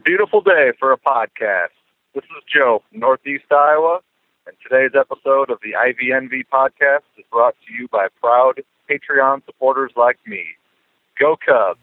Beautiful day for a podcast. This is Joe from Northeast Iowa, and today's episode of the IVNV podcast is brought to you by proud Patreon supporters like me. Go Cubs!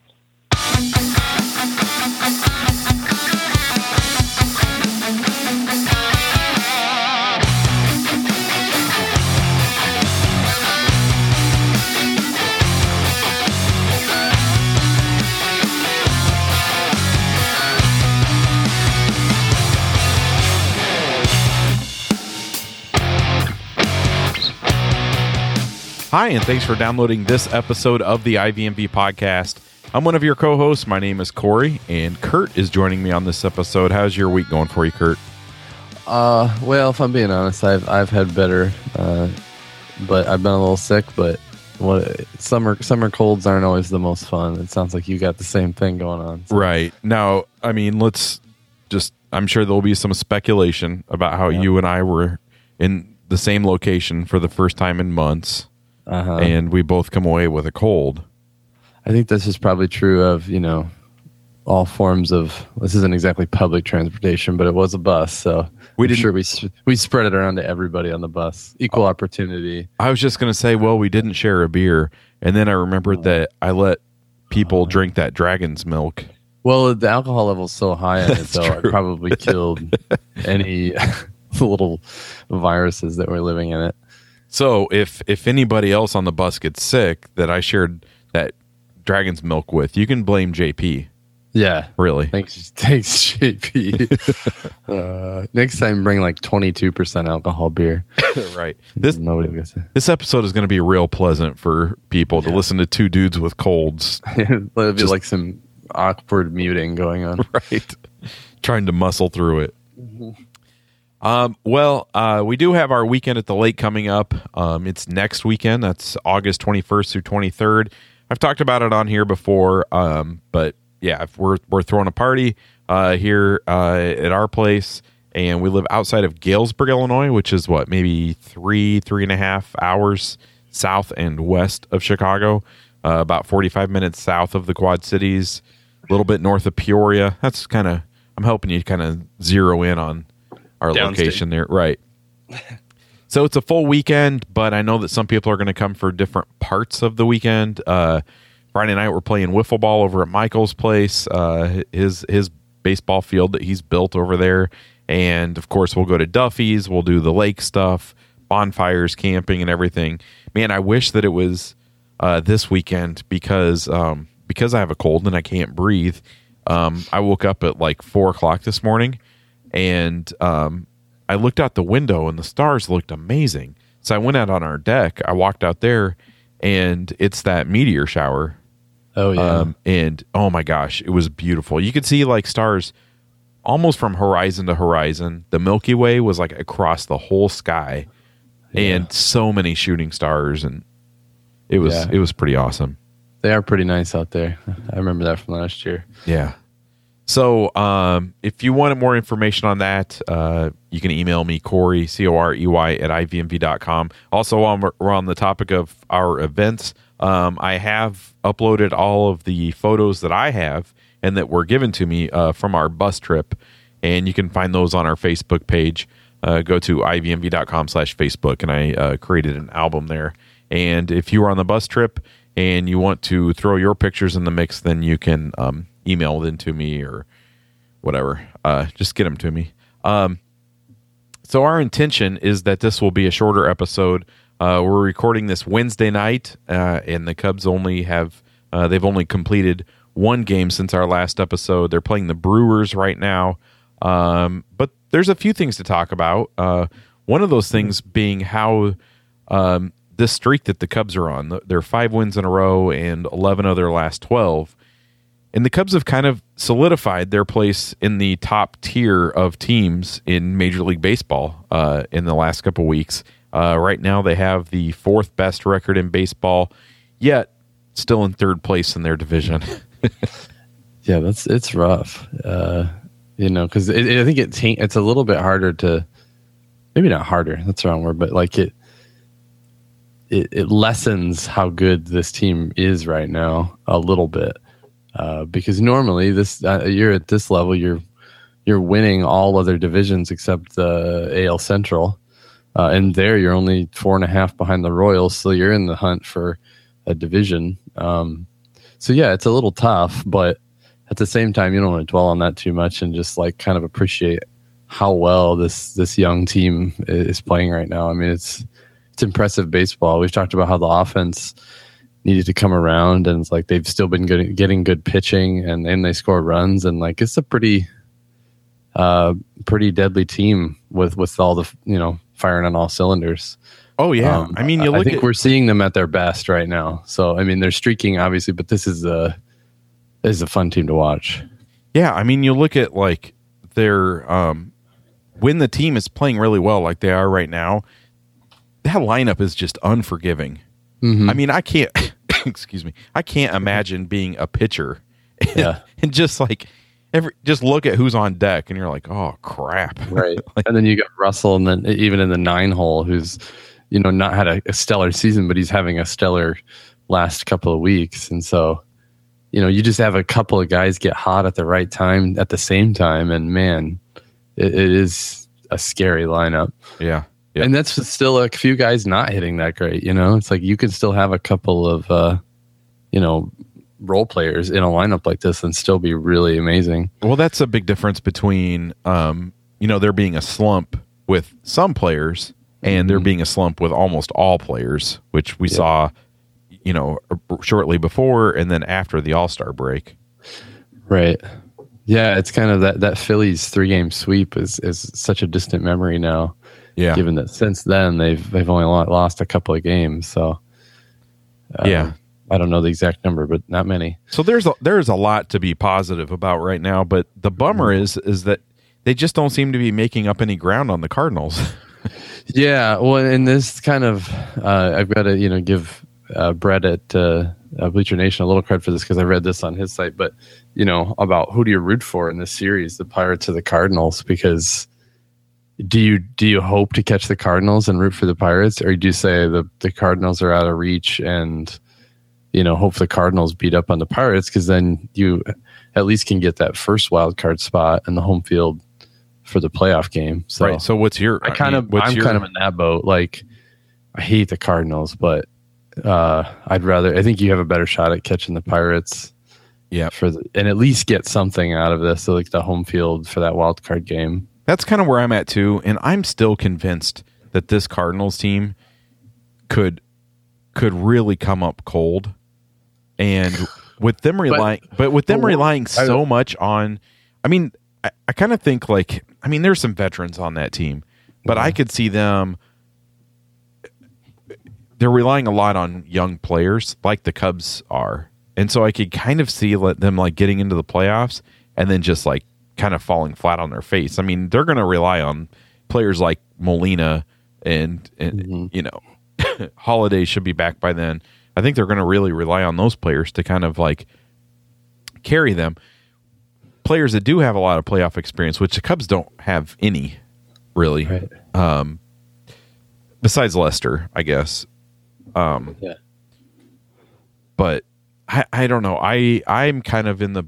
Hi, and thanks for downloading this episode of the IVMV podcast. I'm one of your co-hosts. My name is Corey, and Kurt is joining me on this episode. How's your week going for you, Kurt? Well, if I'm being honest, I've had better, but I've been a little sick. But summer colds aren't always the most fun. It sounds like you got the same thing going on. So. Right now, I mean, I'm sure there'll be some speculation about how you and I were in the same location for the first time in months. And we both come away with a cold. I think this is probably true of, all forms of, this isn't exactly public transportation, but it was a bus. So we spread it around to everybody on the bus. Equal opportunity. I was just going to say, well, we didn't share a beer. And then I remembered that I let people drink that dragon's milk. Well, the alcohol level's so high in it, though, it probably killed any little viruses that were living in it. So if anybody else on the bus gets sick that I shared that dragon's milk with, you can blame JP. Yeah. Really? Thanks JP. Next time, bring like 22% alcohol beer. Right. Nobody will say. This episode is going to be real pleasant for people to listen to two dudes with colds. There'll be like some awkward muting going on. Right. Trying to muscle through it. Mm-hmm. We do have our weekend at the lake coming up. It's next weekend. That's August 21st through 23rd. I've talked about it on here before. But yeah, if we're throwing a party, here, at our place, and we live outside of Galesburg, Illinois, which is maybe 3.5 hours south and west of Chicago, about 45 minutes south of the Quad Cities, a little bit north of Peoria. That's I'm helping you kind of zero in on our location there. Right. So it's a full weekend, but I know that some people are going to come for different parts of the weekend. Friday night, we're playing wiffle ball over at Michael's place, his baseball field that he's built over there. And of course, we'll go to Duffy's. We'll do the lake stuff, bonfires, camping, and everything. Man, I wish that it was this weekend because I have a cold and I can't breathe. I woke up at like 4:00 this morning. And I looked out the window, and the stars looked amazing. So I went out on our deck. I walked out there, and it's that meteor shower. Oh, yeah. And, oh, my gosh, it was beautiful. You could see, like, stars almost from horizon to horizon. The Milky Way was, like, across the whole sky. Yeah. And so many shooting stars, and it was pretty awesome. They are pretty nice out there. I remember that from last year. Yeah. So if you wanted more information on that, you can email me, Corey, Corey, at ivmv.com. Also, while we're on the topic of our events, I have uploaded all of the photos that I have and that were given to me from our bus trip. And you can find those on our Facebook page. Go to ivmv.com/Facebook, and I created an album there. And if you were on the bus trip and you want to throw your pictures in the mix, then you can email them to me or whatever. Just get them to me. So our intention is that this will be a shorter episode. We're recording this Wednesday night, and the Cubs they've only completed one game since our last episode. They're playing the Brewers right now. But there's a few things to talk about. One of those things being how this streak that the Cubs are on. They're 5 wins in a row and 11 of their last 12. And the Cubs have kind of solidified their place in the top tier of teams in Major League Baseball in the last couple weeks. Right now, they have the 4th best record in baseball, yet still in 3rd place in their division. Yeah, it's rough. Because I think it's a little bit harder to, maybe not harder, that's the wrong word, but like it lessens how good this team is right now a little bit. Because normally you're at this level, you're you're winning all other divisions except the AL Central. And there you're only 4.5 behind the Royals, so you're in the hunt for a division. So yeah, it's a little tough, but at the same time, you don't want to dwell on that too much and just like kind of appreciate how well this young team is playing right now. I mean, it's impressive baseball. We've talked about how the offense needed to come around, and it's like they've still been getting good pitching, and they score runs, and like it's a pretty deadly team with all the firing on all cylinders. Oh yeah, I mean, I think we're seeing them at their best right now. So I mean, they're streaking obviously, but this is a fun team to watch. Yeah, I mean, you look at like their when the team is playing really well, like they are right now, that lineup is just unforgiving. Mm-hmm. I mean, I can't excuse me, I can't imagine being a pitcher and just like just look at who's on deck and you're like, oh crap, right? And then you got Russell, and then even in the 9-hole, who's not had a stellar season, but he's having a stellar last couple of weeks, and so you just have a couple of guys get hot at the right time at the same time, and man, it is a scary lineup. Yeah. And that's still a few guys not hitting that great. It's like you can still have a couple of role players in a lineup like this and still be really amazing. Well, that's a big difference between there being a slump with some players and there being a slump with almost all players, which we saw shortly before and then after the All-Star break. Right. Yeah, it's kind of that Phillies 3-game sweep is such a distant memory now. Yeah. Given that since then they've only lost a couple of games, so I don't know the exact number, but not many. So there's a lot to be positive about right now, but the bummer is that they just don't seem to be making up any ground on the Cardinals. Yeah, well, and this kind of I've got to give Brett at Bleacher Nation a little credit for this because I read this on his site, but about who do you root for in this series, the Pirates or the Cardinals? Because do you hope to catch the Cardinals and root for the Pirates, or do you say the Cardinals are out of reach and hope the Cardinals beat up on the Pirates, because then you at least can get that first wild card spot in the home field for the playoff game. So, right. So what's your? I'm kind of in that boat. Like, I hate the Cardinals, but I think you have a better shot at catching the Pirates. Yeah. And at least get something out of this, so like the home field for that wild card game. That's kind of where I'm at too, and I'm still convinced that this Cardinals team could really come up cold. And with them relying so much on, I mean, I kind of think like, I mean, there's some veterans on that team, but I could see them, they're relying a lot on young players like the Cubs are. And so I could kind of see them like getting into the playoffs and then just like kind of falling flat on their face. I mean, they're going to rely on players like Molina and Holiday should be back by then. I think they're going to really rely on those players to kind of like carry them. Players that do have a lot of playoff experience, which the Cubs don't have any, really. Right. Besides Lester, I guess. Yeah. But I don't know. I'm kind of in the.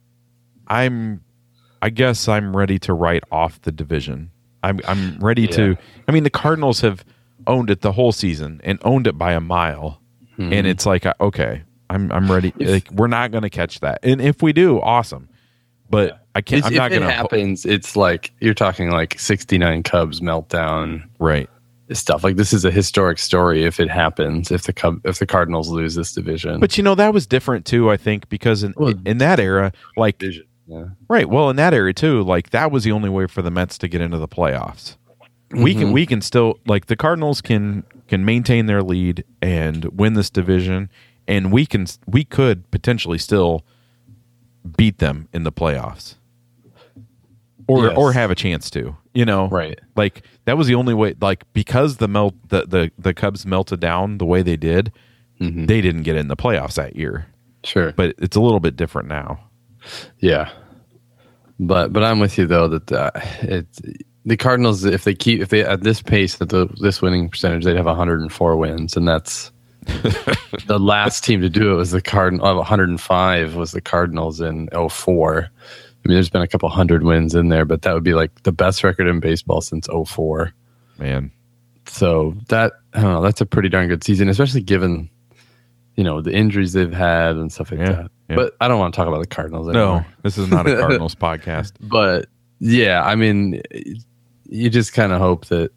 I guess I'm ready to write off the division. I'm ready to. I mean, the Cardinals have owned it the whole season and owned it by a mile. Mm-hmm. And it's like, okay, I'm ready. Like, we're not going to catch that, and if we do, awesome. But I can't. I'm not going to. If it happens, it's like you're talking like 69 Cubs meltdown, right? Stuff like this is a historic story if it happens. If the Cardinals lose this division, but that was different too. I think because in that era, like right. Well, in that era too, like that was the only way for the Mets to get into the playoffs. Mm-hmm. We can still, like, the Cardinals can maintain their lead and win this division, and we could potentially still beat them in the playoffs, or have a chance to, right? Like that was the only way. Like, because the Cubs melted down the way they did, they didn't get in the playoffs that year. Sure, but it's a little bit different now. Yeah, but I'm with you though that the Cardinals, if they at this pace, at this winning percentage, they'd have 104 wins, and that's the last team to do it was the Cardinals. 105 was the Cardinals in 2004. I mean, there's been a couple 100 wins in there, but that would be like the best record in baseball since 2004. Man. So I don't know, that's a pretty darn good season, especially given, the injuries they've had and stuff like that. Yeah. But I don't want to talk about the Cardinals anymore. No, this is not a Cardinals podcast. But yeah, I mean, you just kind of hope that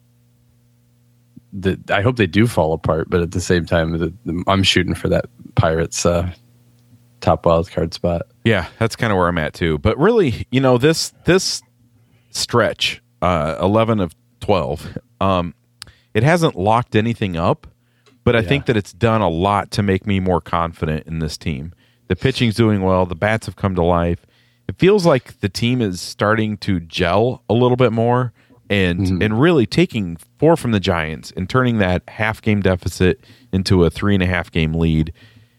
I hope they do fall apart, but at the same time, I'm shooting for that Pirates top wild card spot. Yeah, that's kind of where I'm at too. But really, this stretch, 11 of 12, it hasn't locked anything up, but I think that it's done a lot to make me more confident in this team. The pitching's doing well. The bats have come to life. It feels like the team is starting to gel a little bit more and really taking 4 from the Giants and turning that half-game deficit into a 3.5-game lead.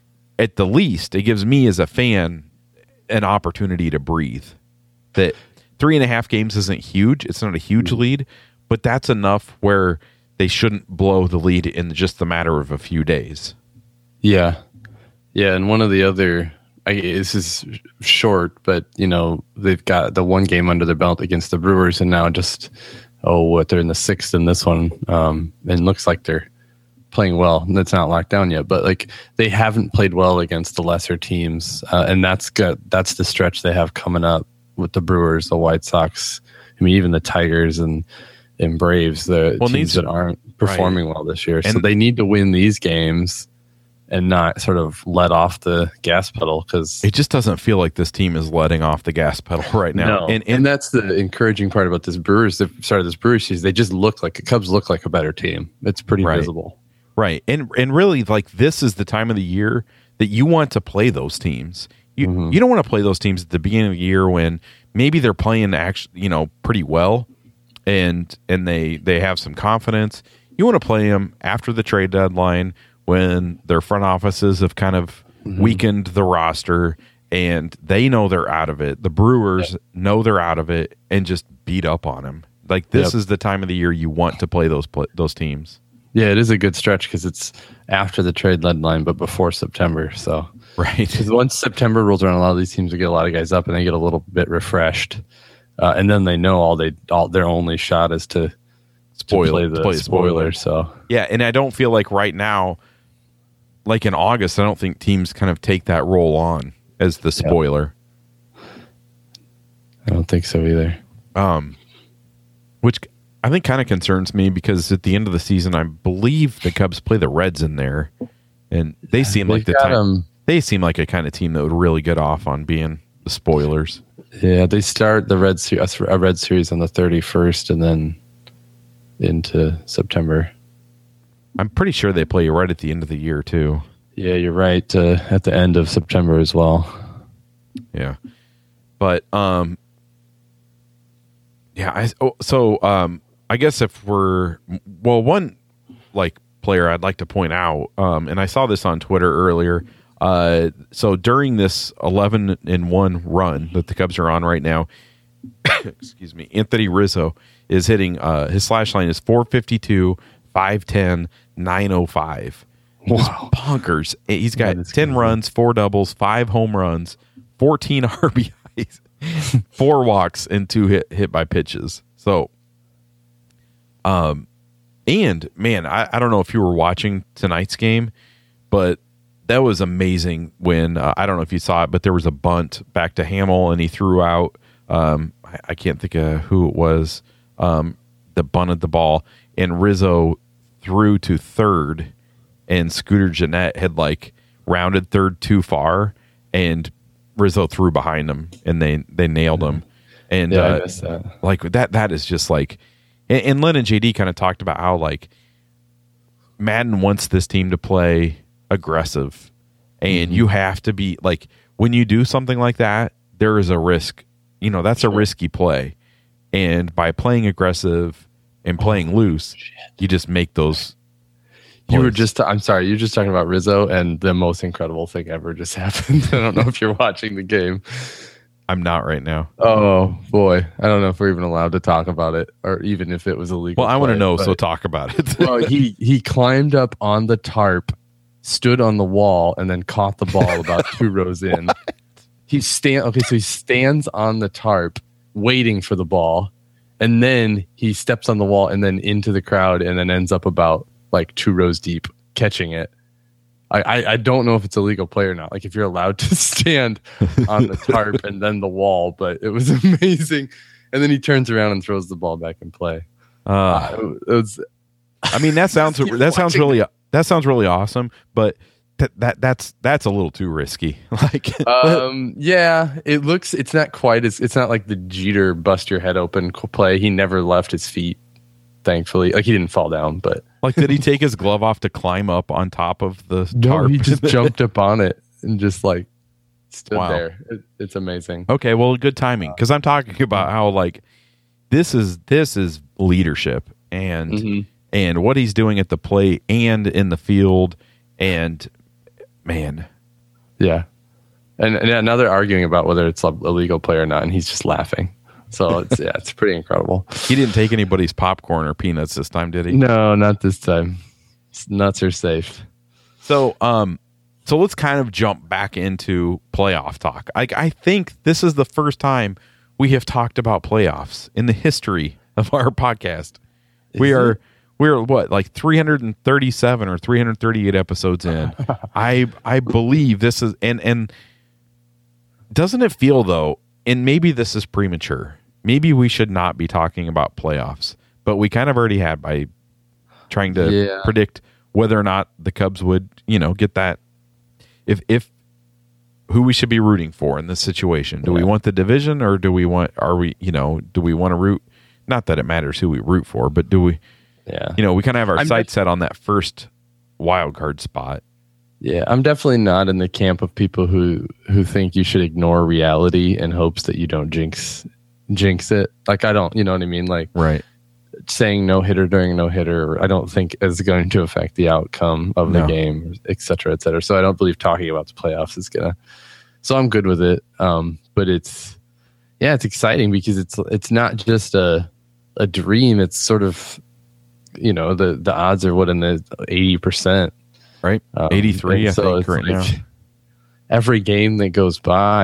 At the least, it gives me as a fan an opportunity to breathe. That 3.5 games isn't huge. It's not a huge lead, but that's enough where they shouldn't blow the lead in just the matter of a few days. Yeah. Yeah, and one of the other, this is short, but, they've got the one game under their belt against the Brewers, and now just, they're in the 6th in this one, and looks like they're playing well. That's not locked down yet, but like they haven't played well against the lesser teams, and that's the stretch they have coming up with the Brewers, the White Sox. I mean, even the Tigers and Braves, the teams that aren't performing well this year. So they need to win these games and not sort of let off the gas pedal, because it just doesn't feel like this team is letting off the gas pedal right now. No. And that's the encouraging part about this Brewers season. They just look like the Cubs look like a better team. It's pretty visible. Right. And really, like, this is the time of the year that you want to play those teams. You don't want to play those teams at the beginning of the year when maybe they're playing actually, pretty well and they have some confidence. You want to play them after the trade deadline when their front offices have kind of weakened the roster and they know they're out of it. The Brewers know they're out of it and just beat up on them. Like, this is the time of the year you want to play those teams. Yeah, it is a good stretch because it's after the trade deadline, but before September. So because once September rolls around, a lot of these teams will get a lot of guys up and they get a little bit refreshed, and then they know their only shot is to play the spoiler. So yeah, and I don't feel like right now, like in August, I don't think teams kind of take that role on as the spoiler. I don't think so either. Which I think kind of concerns me because at the end of the season, I believe the Cubs play the Reds in there, and they seem like they seem like a kind of team that would really get off on being the spoilers. Yeah, they start the Red Series on the 31st, and then into September. I'm pretty sure they play right at the end of the year too. Yeah, you're right. At the end of September as well. Yeah, but I guess if one like player I'd like to point out, and I saw this on Twitter earlier. So during this 11-1 run that the Cubs are on right now, excuse me, Anthony Rizzo is hitting his slash line is 452, 510, 905. Wow. Bonkers. He's got 10 runs, 4 doubles, 5 home runs, 14 RBIs, 4 walks, and 2 hit by pitches. So, and man, I don't know if you were watching tonight's game, but that was amazing when, I don't know if you saw it, but there was a bunt back to Hamill and he threw out, I can't think of who it was, that bunted the ball, and Rizzo threw to third, and Scooter Gennett had like rounded third too far, and Rizzo threw behind him, and they nailed him. And I missed that. Like that is just like, and Len and JD kind of talked about how like Madden wants this team to play aggressive, and you have to be like, when you do something like that, there is a risk. That's a risky play, and by playing aggressive and playing loose, you just make those. I'm sorry, you're just talking about Rizzo, and the most incredible thing ever just happened. I don't know if you're watching the game. I'm not right now. Oh boy, I don't know if we're even allowed to talk about it, or even if it was illegal. Well, I want to know, so talk about it. Well, he climbed up on the tarp, stood on the wall, and then caught the ball about 2 rows in. he stands on the tarp waiting for the ball, and then he steps on the wall and then into the crowd, and then ends up about like 2 rows deep catching it. I don't know if it's a legal play or not, like if you're allowed to stand on the tarp and then the wall, but it was amazing. And then he turns around and throws the ball back in play. It was. I mean, that sounds really awesome, but that's a little too risky. Like, yeah, it's not quite as, it's not like the Jeter bust your head open play. He never left his feet, thankfully. Like, he didn't fall down, but like, did he take his glove off to climb up on top of the tarp? No, he just jumped up on it and just like stood there. It's amazing. Okay, well, good timing, because I'm talking about how like this is leadership and what he's doing at the plate and in the field, and man, yeah. And now they're arguing about whether it's a legal play or not, and he's just laughing. So it's pretty incredible. He didn't take anybody's popcorn or peanuts this time, did he? No, not this time. Nuts are safe. So let's kind of jump back into playoff talk. I think this is the first time we have talked about playoffs in the history of our podcast. We're what, like 337 or 338 episodes in. I believe this is, and doesn't it feel though, and maybe this is premature, maybe we should not be talking about playoffs, but we kind of already had by trying to predict whether or not the Cubs would, get that, if who we should be rooting for in this situation. Do we want the division, or do we want to root, not that it matters who we root for, but do we, we kind of have our sights set on that first wild card spot. Yeah, I'm definitely not in the camp of people who think you should ignore reality in hopes that you don't jinx it. Like, I don't, you know what I mean? Like, right. Saying no hitter during no hitter, I don't think is going to affect the outcome of the game, et cetera, et cetera. So I don't believe talking about the playoffs is gonna. So I'm good with it. But it's exciting because it's not just a dream. It's sort of, the odds are in the 80%. Right, 83. I think right now. Every game that goes by,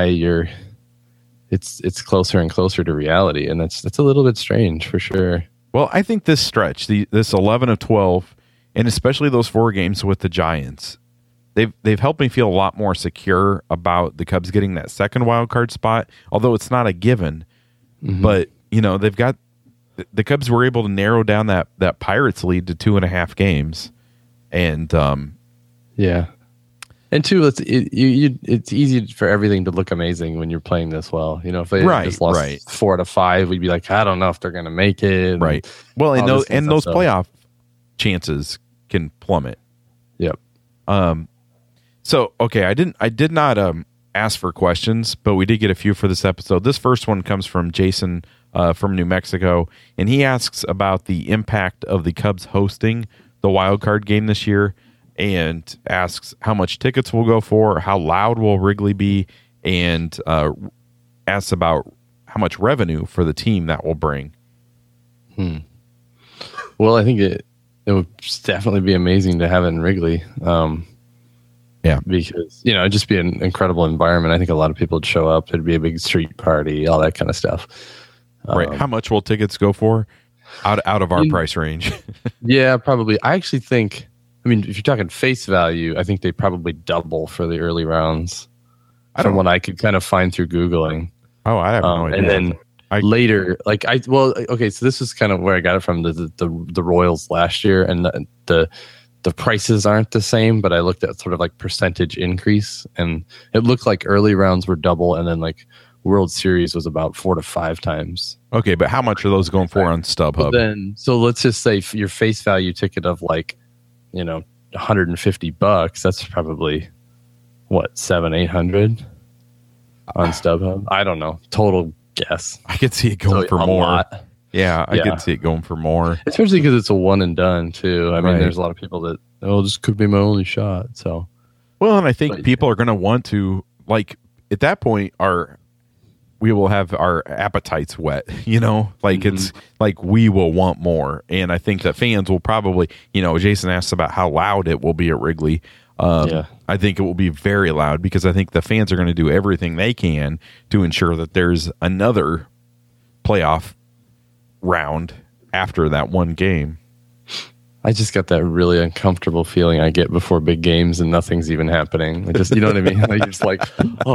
it's closer and closer to reality, and that's a little bit strange for sure. Well, I think this stretch, this 11 of 12, and especially those 4 games with the Giants, they've helped me feel a lot more secure about the Cubs getting that second wild card spot. Although it's not a given, but they've got the Cubs were able to narrow down that Pirates lead to 2.5 games, and and two, it's easy for everything to look amazing when you're playing this well. If they just lost 4 out of 5, we'd be like, I don't know if they're going to make it. Right. Well, and those playoff chances can plummet. Yep. So okay, I did not ask for questions, but we did get a few for this episode. This first one comes from Jason from New Mexico, and he asks about the impact of the Cubs hosting the wild card game this year, and asks how much tickets will go for, how loud will Wrigley be, and asks about how much revenue for the team that will bring. Well, I think it would definitely be amazing to have it in Wrigley. Because, it'd just be an incredible environment. I think a lot of people would show up. There'd be a big street party, all that kind of stuff. Right. How much will tickets go for out of our price range? Yeah, probably. I actually think, if you're talking face value, I think they probably double for the early rounds from what I could kind of find through Googling. Oh, I have no idea. And then later, so this is kind of where I got it from, the Royals last year, and the prices aren't the same, but I looked at sort of like percentage increase, and it looked like early rounds were double, and then like World Series was about 4 to 5 times. Okay, but how much are those going for on StubHub? So let's just say your face value ticket of like, $150, that's probably what, 700-800 on StubHub. I don't know, total guess. I could see it going for more. Lot. Yeah, I could see it going for more, especially because it's a one and done too. I mean, there's a lot of people that this could be my only shot. So, well, and I think people are going to want to, like, at that point, we will have our appetites whet, it's like we will want more. And I think that fans will probably, Jason asked about how loud it will be at Wrigley. I think it will be very loud because I think the fans are going to do everything they can to ensure that there's another playoff round after that one game. I just got that really uncomfortable feeling I get before big games and nothing's even happening. Just, you know what I mean? Like, just like,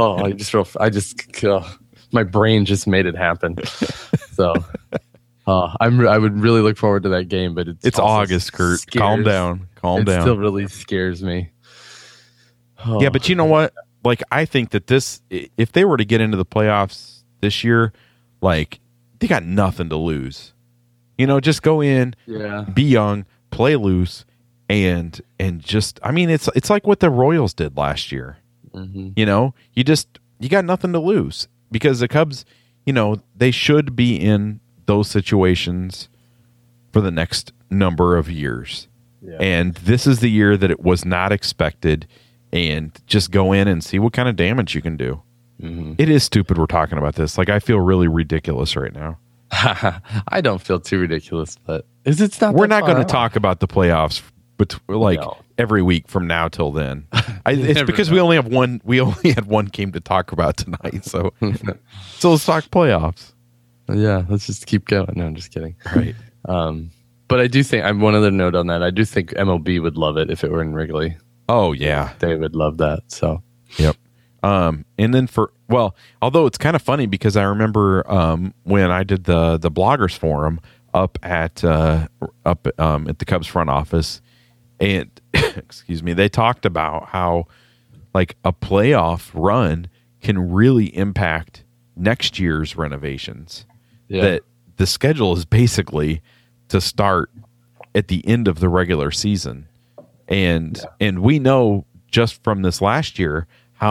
my brain just made it happen. So I would really look forward to that game, but it's August, Kurt. Calm down. It still really scares me. Yeah, but you know what? Like, I think that if they were to get into the playoffs this year, like, they got nothing to lose. Just go in, be young, play loose, and just, I mean, it's like what the Royals did last year. Mm-hmm. You got nothing to lose because the Cubs, they should be in those situations for the next number of years. Yeah. And this is the year that it was not expected, and just go in and see what kind of damage you can do. Mm-hmm. It is stupid we're talking about this. Like, I feel really ridiculous right now. I don't feel too ridiculous, but it's not. We're not going to talk about the playoffs, but every week from now till then. It's because we only have one. We only had one game to talk about tonight, so let's talk playoffs. Yeah, let's just keep going. No, I'm just kidding. Right. But I do think I'm one other note on that. I do think MLB would love it if it were in Wrigley. Oh yeah, they would love that. So yep. And then although it's kind of funny because I remember when I did the bloggers forum up at the Cubs front office, and excuse me, they talked about how like a playoff run can really impact next year's renovations. Yeah. That the schedule is basically to start at the end of the regular season, and we know just from this last year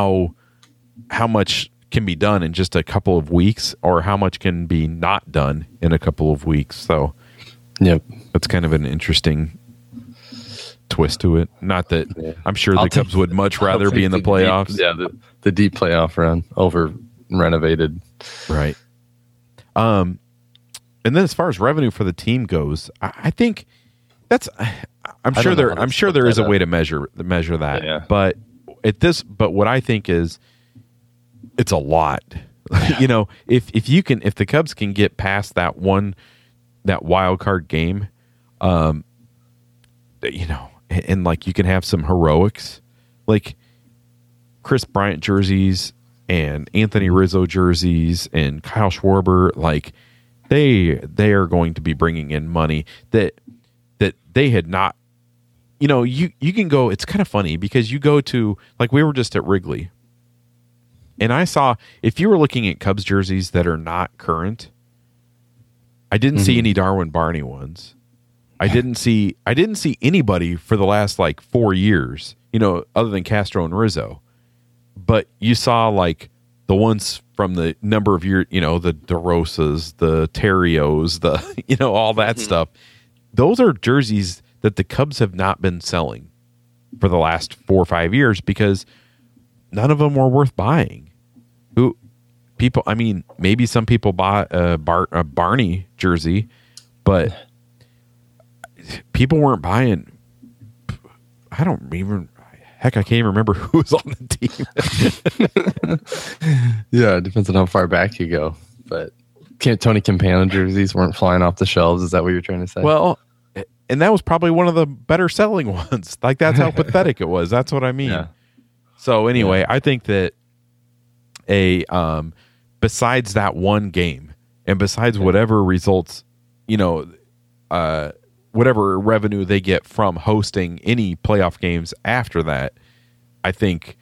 how much can be done in just a couple of weeks, or how much can be not done in a couple of weeks. So, yep, that's kind of an interesting twist to it. Not that I'm sure the Cubs would much rather be in the playoffs. The deep playoff run over renovated, right? And then as far as revenue for the team goes, I think that's. I'm sure there is a way to measure that, yeah. But what I think is, it's a lot. If the Cubs can get past that wild card game, and like you can have some heroics, like Chris Bryant jerseys and Anthony Rizzo jerseys and Kyle Schwarber, like they are going to be bringing in money that they had not. You can go. It's kind of funny because you go to, like, we were just at Wrigley. And I saw, if you were looking at Cubs jerseys that are not current, I didn't see any Darwin Barney ones. I didn't see anybody for the last like 4 years, other than Castro and Rizzo. But you saw like the ones from the number of years, the DeRosas, the Terrios, the all that stuff. Those are jerseys that the Cubs have not been selling for the last 4 or 5 years because none of them were worth buying. Maybe some people bought a Barney jersey, but people weren't buying. I can't even remember who was on the team. Yeah, it depends on how far back you go. But Tony Campana jerseys weren't flying off the shelves. Is that what you're trying to say? Well, and that was probably one of the better selling ones. Like, that's how pathetic it was. That's what I mean. Yeah. So anyway, I think that besides that one game and besides whatever results, whatever revenue they get from hosting any playoff games after that, I think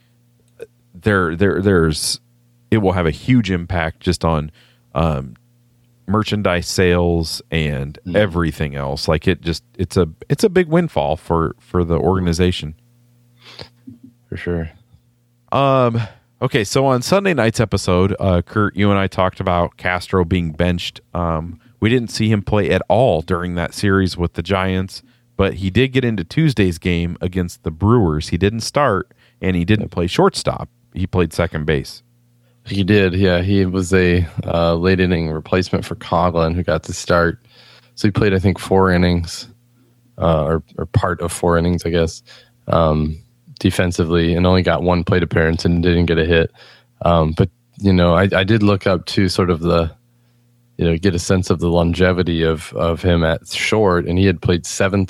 it will have a huge impact just on merchandise sales and everything else. Like, it's a big windfall for the organization. For sure. Okay, so on Sunday night's episode, Kurt, you and I talked about Castro being benched. We didn't see him play at all during that series with the Giants, but he did get into Tuesday's game against the Brewers. He didn't start, and he didn't play shortstop. He played second base. He did, yeah. He was a late inning replacement for Coughlin, who got to start. So he played, I think, 4 innings, or part of 4 innings, I guess. defensively and only got one plate appearance and didn't get a hit. But, I did look up to sort of the, get a sense of the longevity of him at short, and he had played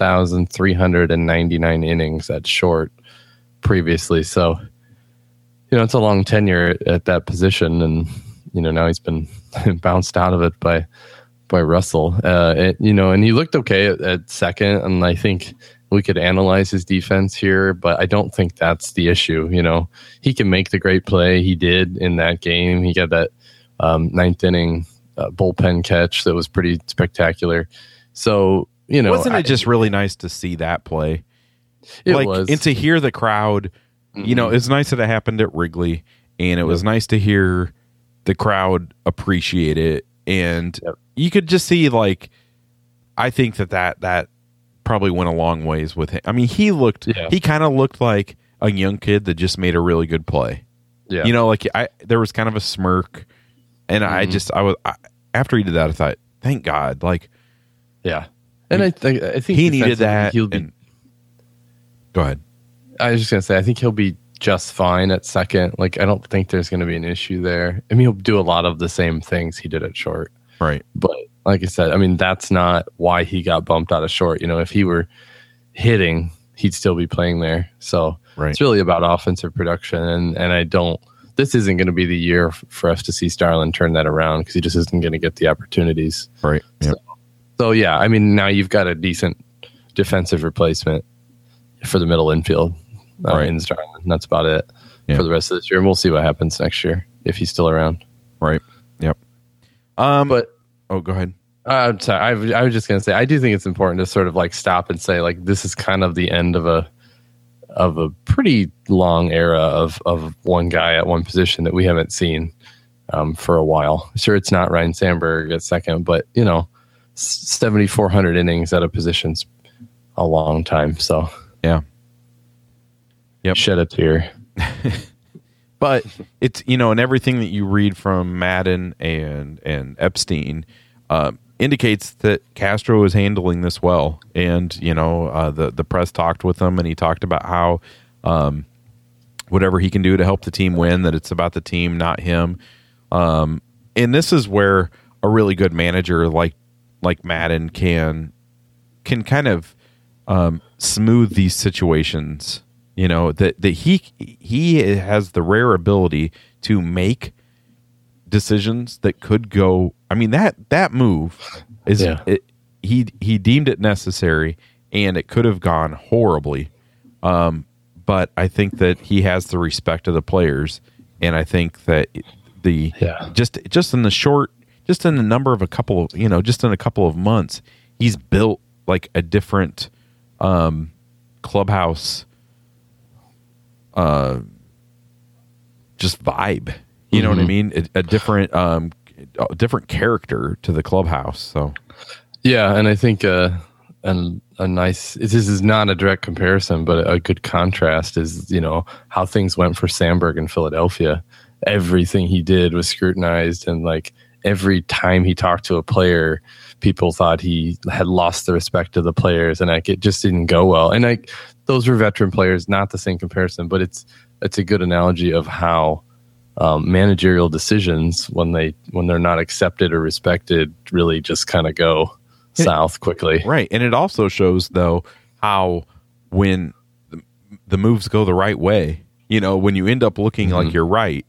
7,399 innings at short previously. So, it's a long tenure at that position, and, now he's been bounced out of it by Russell. And he looked okay at second, and I think we could analyze his defense here, but I don't think that's the issue. He can make the great play. He did in that game. He got that ninth inning bullpen catch that was pretty spectacular. So, wasn't it just really nice to see that play? It was. And to hear the crowd, it's nice that it happened at Wrigley, and it was nice to hear the crowd appreciate it. And you could just see, I think that probably went a long ways with him. I mean, he kind of looked like a young kid that just made a really good play. Yeah. There was kind of a smirk, and after he did that, I thought, thank God. Yeah. And I think he needed that. Go ahead. I was just going to say, I think he'll be just fine at second. I don't think there's going to be an issue there. I mean, he'll do a lot of the same things he did at short. Right. But like I said, I mean, that's not why he got bumped out of short. If he were hitting, he'd still be playing there. So It's really about offensive production. And this isn't going to be the year for us to see Starlin turn that around, because he just isn't going to get the opportunities. Right. Yep. So yeah, I mean, now you've got a decent defensive replacement for the middle infield in Starlin. That's about it for the rest of this year. And we'll see what happens next year if he's still around. Right. Yep. But go ahead. I'm sorry. I was just going to say, I do think it's important to sort of stop and say, this is kind of the end of a pretty long era of one guy at one position that we haven't seen for a while. Sure, it's not Ryan Sandberg at second, but 7,400 innings at a position's a long time. So yeah, shed a tear. But it's and everything that you read from Madden and Epstein indicates that Castro is handling this well. And the press talked with him, and he talked about how whatever he can do to help the team win, that it's about the team, not him. And this is where a really good manager like Madden can kind of smooth these situations. That he has the rare ability to make decisions that could go. I mean, that move is he deemed it necessary, and it could have gone horribly. But I think that he has the respect of the players, and I think that just in the number of a couple of months, he's built a different clubhouse just vibe. You know what I mean? A different character to the clubhouse. So yeah, and I think a nice, this is not a direct comparison, but a good contrast is how things went for Sandberg in Philadelphia. Everything he did was scrutinized, and every time he talked to a player, people thought he had lost the respect of the players, and it just didn't go well. And those were veteran players, not the same comparison, but it's a good analogy of how managerial decisions, when they're not accepted or respected, really just kind of go south quickly. Right. And it also shows, though, how when the moves go the right way, when you end up looking like you're right,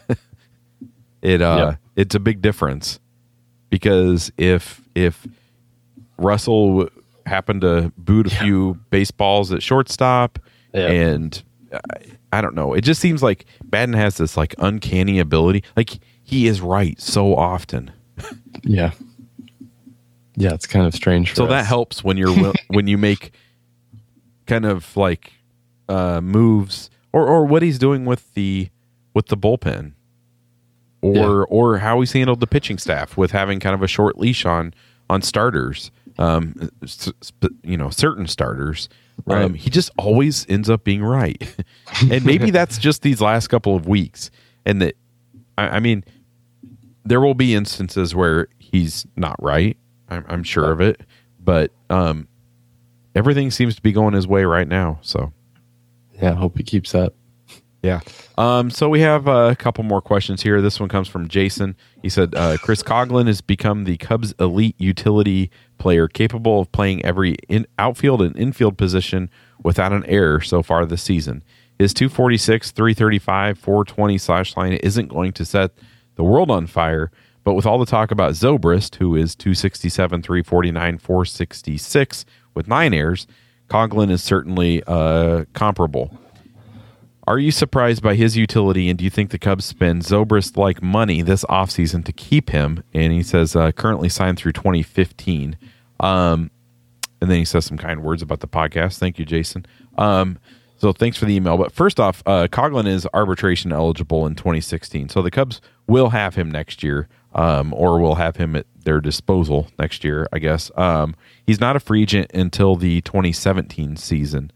it's a big difference. Because if Russell happened to boot a few baseballs at shortstop, and I don't know, it just seems like Madden has this uncanny ability. He is right so often. Yeah, it's kind of strange. So that helps when when you make kind of moves or what he's doing with the bullpen. Or how he's handled the pitching staff with having kind of a short leash on starters, certain starters. Right. He just always ends up being right. And maybe that's just these last couple of weeks. And that, I mean, there will be instances where he's not right. I'm sure of it. But everything seems to be going his way right now. So, Yeah, I hope he keeps that. Yeah. So we have a couple more questions here. This one comes from Jason. He said, Chris Coghlan has become the Cubs' elite utility player, capable of playing every outfield and infield position without an error so far this season. His 246, 335, 420 slash line isn't going to set the world on fire, but with all the talk about Zobrist, who is 267, 349, 466 with 9 errors, Coghlan is certainly comparable. Are you surprised by his utility, and do you think the Cubs spend Zobrist-like money this offseason to keep him? And he says currently signed through 2015. And then he says some kind words about the podcast. Thank you, Jason. So thanks for the email. But first off, Coghlan is arbitration eligible in 2016. So the Cubs will have him next year, or will have him at their disposal next year, I guess. He's not a free agent until the 2017 season.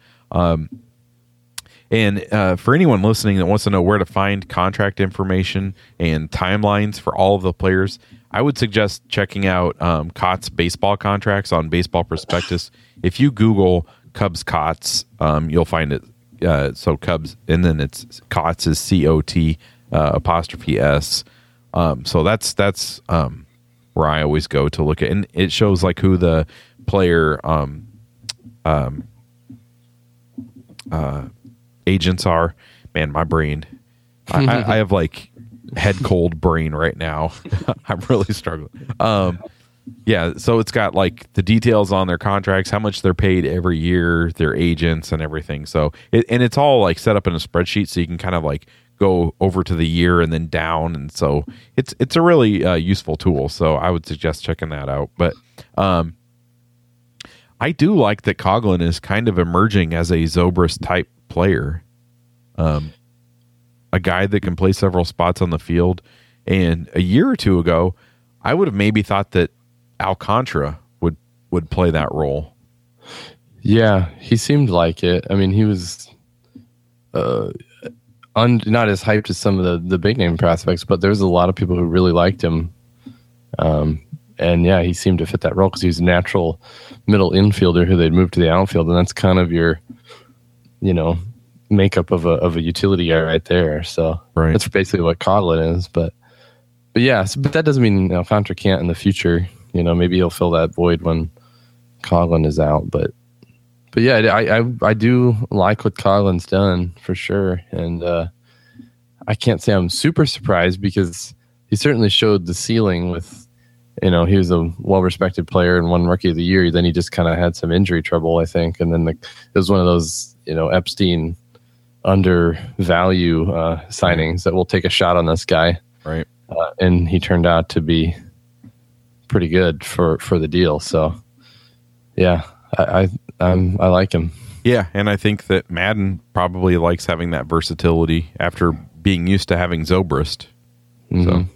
And for anyone listening that wants to know where to find contract information and timelines for all of the players, I would suggest checking out Cots baseball contracts on Baseball Prospectus. If you Google Cubs Cots, you'll find it. So Cubs, and then it's Cots is COT apostrophe S. So that's where I always go to look at, and it shows like who the player agents are. Man, my brain, I have like head cold brain right now. I'm really struggling. Yeah, so it's got like the details on their contracts, how much they're paid every year, their agents and everything. So it's all like set up in a spreadsheet, so you can kind of like go over to the year and then down, and so it's a really useful tool. So I would suggest checking that out. But I do like that Coghlan is kind of emerging as a Zobrist type player, a guy that can play several spots on the field. And a year or two ago, I would have maybe thought that Alcantara would play that role. Yeah, he seemed like it. I mean, he was not as hyped as some of the big name prospects, but there's a lot of people who really liked him. And yeah, he seemed to fit that role because he's a natural middle infielder who they'd move to the outfield, and that's kind of your, makeup of a utility guy right there. So that's basically what Coghlan is. But yeah, but that doesn't mean Alcantara can't in the future. Maybe he'll fill that void when Coghlan is out. But yeah, I do like what Coghlan's done for sure, and I can't say I'm super surprised because he certainly showed the ceiling with. He was a well-respected player and won Rookie of the Year. Then he just kind of had some injury trouble, I think. And then it was one of those, Epstein undervalue signings that will take a shot on this guy. Right. And he turned out to be pretty good for the deal. So, yeah, I like him. Yeah, and I think that Madden probably likes having that versatility after being used to having Zobrist. Mm-hmm. So.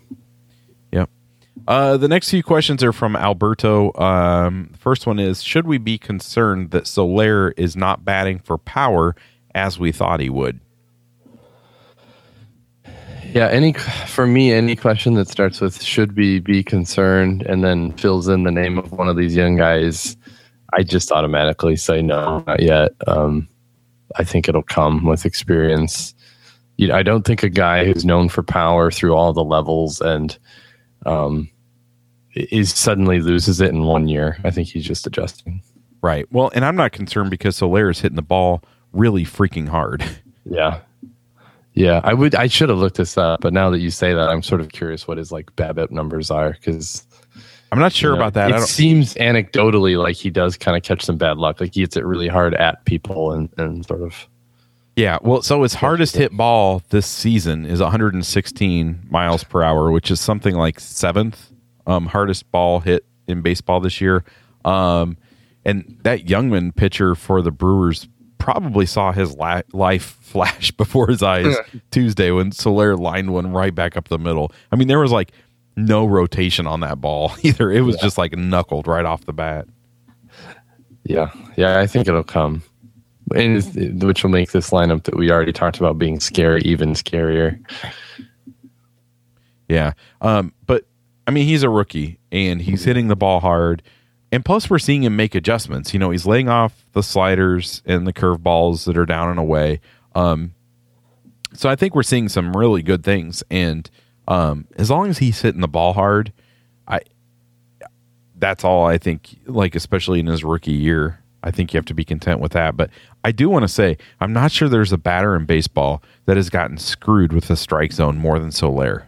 The next few questions are from Alberto. The first one is, should we be concerned that Soler is not batting for power as we thought he would? Yeah, for me, any question that starts with should we be concerned and then fills in the name of one of these young guys, I just automatically say no, not yet. I think it'll come with experience. I don't think a guy who's known for power through all the levels and is suddenly loses it in 1 year. I think he's just adjusting. Right. Well, and I'm not concerned because Soler is hitting the ball really freaking hard. Yeah. Yeah. I should have looked this up, but now that you say that, I'm sort of curious what his BABIP numbers are, because I'm not sure about that. It seems anecdotally like he does kind of catch some bad luck. Like he hits it really hard at people and sort of. Yeah, well, so his hardest hit ball this season is 116 miles per hour, which is something like 7th hardest ball hit in baseball this year. And that Youngman pitcher for the Brewers probably saw his life flash before his eyes Tuesday when Soler lined one right back up the middle. I mean, there was like no rotation on that ball either. It was just like knuckled right off the bat. Yeah, I think it'll come. And which will make this lineup that we already talked about being scary even scarier. Yeah. But, I mean, he's a rookie, and he's hitting the ball hard. And plus, we're seeing him make adjustments. He's laying off the sliders and the curveballs that are down and away. So I think we're seeing some really good things, and as long as he's hitting the ball hard, that's all I think. Like, especially in his rookie year, I think you have to be content with that. But I do want to say, I'm not sure there's a batter in baseball that has gotten screwed with the strike zone more than Soler.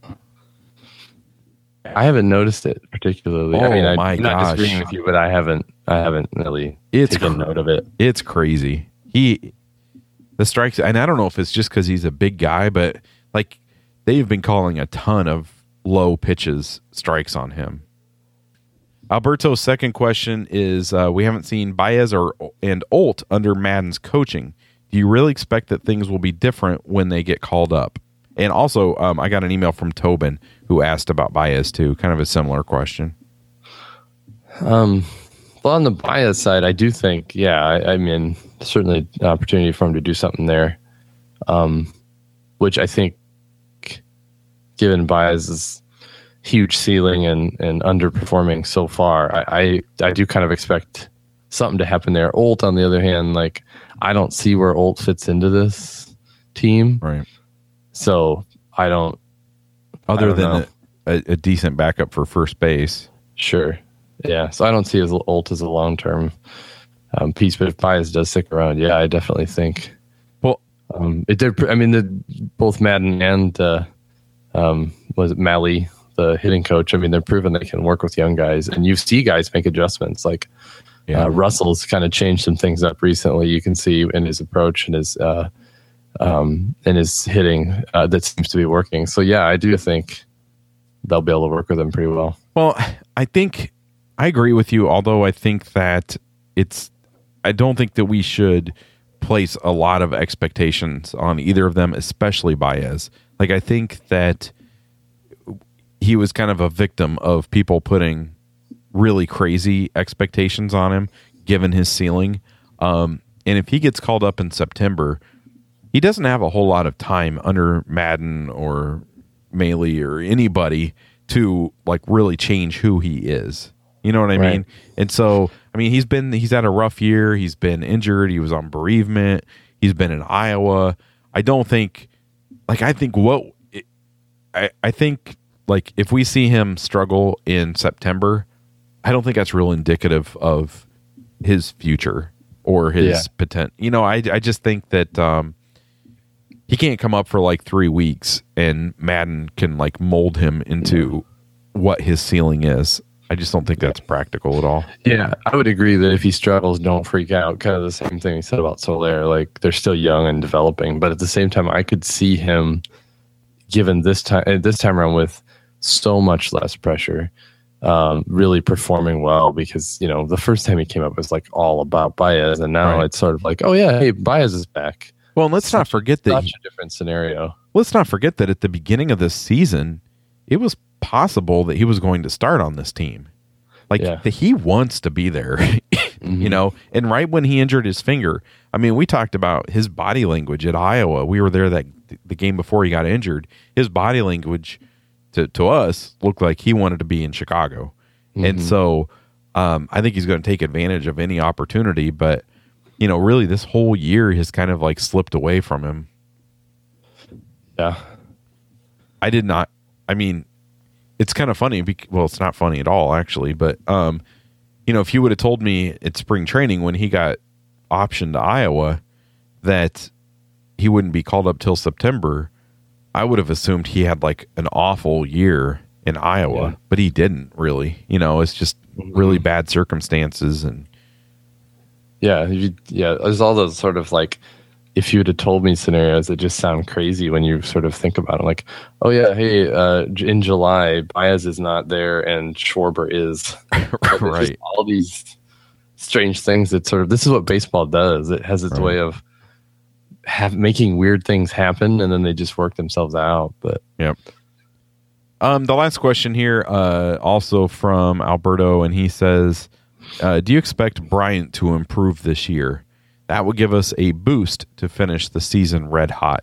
I haven't noticed it particularly. Oh, I'm not disagreeing with you, but I haven't really taken note of it. It's crazy. The strikes, and I don't know if it's just because he's a big guy, but like they've been calling a ton of low pitches strikes on him. Alberto's second question is: we haven't seen Baez and Olt under Madden's coaching. Do you really expect that things will be different when they get called up? And also, I got an email from Tobin who asked about Baez too, kind of a similar question. Well, on the Baez side, I do think, I mean, certainly an opportunity for him to do something there, which I think, given Baez's huge ceiling and underperforming so far, I do kind of expect something to happen there. Olt, on the other hand, like, I don't see where Olt fits into this team. Right. So I don't. Other than a decent backup for first base. Sure. Yeah. So I don't see Olt as a long-term piece, but if Baez does stick around, I definitely think. Well, both Madden and was it Malley, the hitting coach? I mean, they're proven they can work with young guys, and you see guys make adjustments. Like Russell's kind of changed some things up recently. You can see in his approach and his hitting that seems to be working. So I do think they'll be able to work with him pretty well. Well, I think I agree with you, although I think that I don't think that we should place a lot of expectations on either of them, especially Baez. Like, I think that he was kind of a victim of people putting really crazy expectations on him, given his ceiling. And if he gets called up in September, he doesn't have a whole lot of time under Madden or Maley or anybody to like really change who he is. You know what I mean? And so, I mean, he's had a rough year. He's been injured. He was on bereavement. He's been in Iowa. I think if we see him struggle in September, I don't think that's real indicative of his future or his potential. You know, I just think that he can't come up for like 3 weeks and Madden can like mold him into what his ceiling is. I just don't think that's practical at all. Yeah, I would agree that if he struggles, don't freak out. Kind of the same thing we said about Soler. Like, they're still young and developing, but at the same time, I could see him, given this time around with so much less pressure, really performing well, because, you know, the first time he came up was like all about Baez, and now it's sort of like, oh yeah, hey, Baez is back. Well, and let's not forget that such a different scenario. Let's not forget that at the beginning of this season, it was possible that he was going to start on this team. Like, he wants to be there, you know, and right when he injured his finger, I mean, we talked about his body language at Iowa. We were there the game before he got injured. His body language to us looked like he wanted to be in Chicago. And so I think he's going to take advantage of any opportunity, but you know, really this whole year has kind of like slipped away from him. Yeah. I mean, it's kind of funny. Well, it's not funny at all, actually. But, you know, if you would have told me at spring training when he got optioned to Iowa that he wouldn't be called up till September, I would have assumed he had like an awful year in Iowa. But he didn't really. You know, it's just really bad circumstances. And there's all those sort of like, if you would have told me scenarios that just sound crazy when you sort of think about it, like, oh yeah, hey, in July, Baez is not there and Schwarber is. Right. Just all these strange things that sort of, this is what baseball does. It has its way of making weird things happen, and then they just work themselves out. But yep. The last question here, also from Alberto, and he says, do you expect Bryant to improve this year? That would give us a boost to finish the season red hot.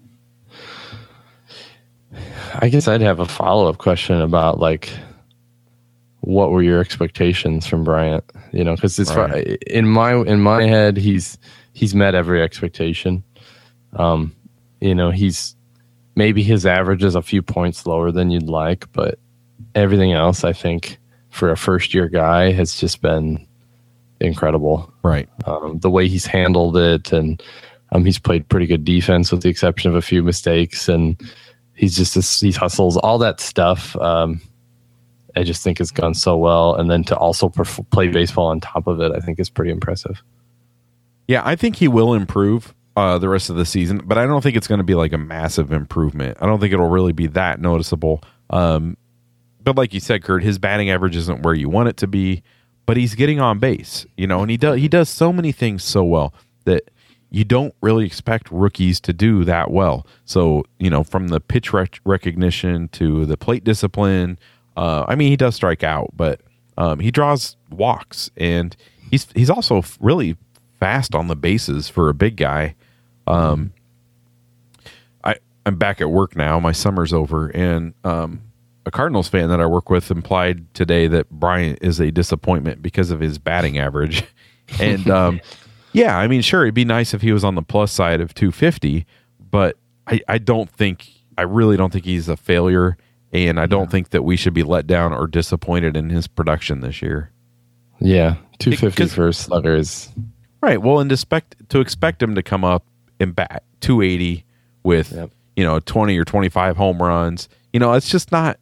I guess I'd have a follow-up question about, like, what were your expectations from Bryant? You know, because in my head, he's met every expectation. Maybe his average is a few points lower than you'd like, but everything else, I think, for a first-year guy has just been incredible. Right. The way he's handled it, and he's played pretty good defense with the exception of a few mistakes, and he hustles, all that stuff. I just think has gone so well, and then to also play baseball on top of it, I think is pretty impressive. Yeah, I think he will improve the rest of the season, but I don't think it's going to be like a massive improvement. I don't think it'll really be that noticeable. But like you said, Kurt, his batting average isn't where you want it to be, but he's getting on base, and he does so many things so well that you don't really expect rookies to do that well. So, from the pitch recognition to the plate discipline, he does strike out, but he draws walks, and he's also really fast on the bases for a big guy. I'm back at work now. My summer's over, and a Cardinals fan that I work with implied today that Bryant is a disappointment because of his batting average. And yeah, sure, it'd be nice if he was on the plus side of 250, but I really don't think he's a failure, and I don't think that we should be let down or disappointed in his production this year. Yeah, 250 for a slugger is... Right, well, and to expect him to come up and bat 280 with 20 or 25 home runs, it's just not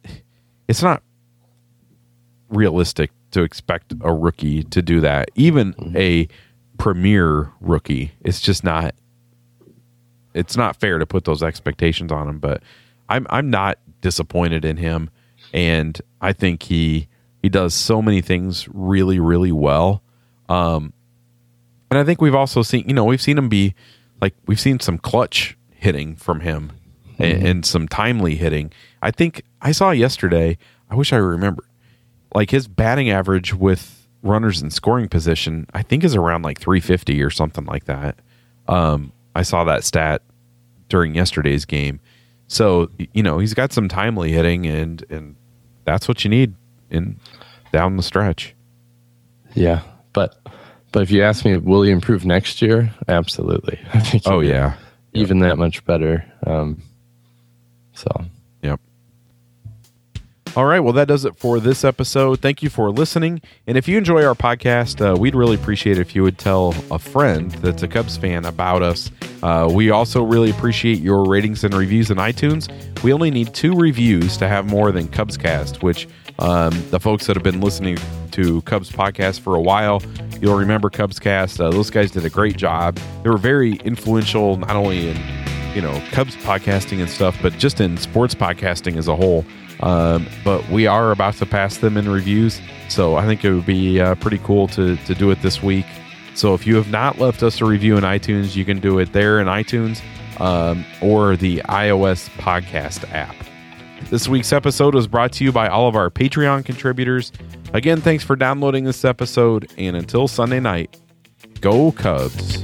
realistic to expect a rookie to do that. Even a premier rookie, it's not fair to put those expectations on him. But I'm not disappointed in him, and I think he does so many things really, really well. And I think we've also seen, we've seen him be like, we've seen some clutch hitting from him and some timely hitting. I think I saw yesterday, I wish I remembered, like his batting average with runners in scoring position, I think is around like 350 or something like that. I saw that stat during yesterday's game. So, he's got some timely hitting, and that's what you need down the stretch. Yeah, but if you ask me, will he improve next year? Absolutely. I think even that much better. Yep. All right. Well, that does it for this episode. Thank you for listening. And if you enjoy our podcast, we'd really appreciate it if you would tell a friend that's a Cubs fan about us. We also really appreciate your ratings and reviews in iTunes. We only need 2 reviews to have more than Cubscast, which the folks that have been listening to Cubs podcast for a while, you'll remember Cubscast. Those guys did a great job. They were very influential, not only in Cubs podcasting and stuff, but just in sports podcasting as a whole. But we are about to pass them in reviews, so I think it would be pretty cool to do it this week. So if you have not left us a review in iTunes, you can do it there in iTunes or the iOS podcast app. This week's episode was brought to you by all of our Patreon contributors. Again, thanks for downloading this episode, and until Sunday night, go Cubs.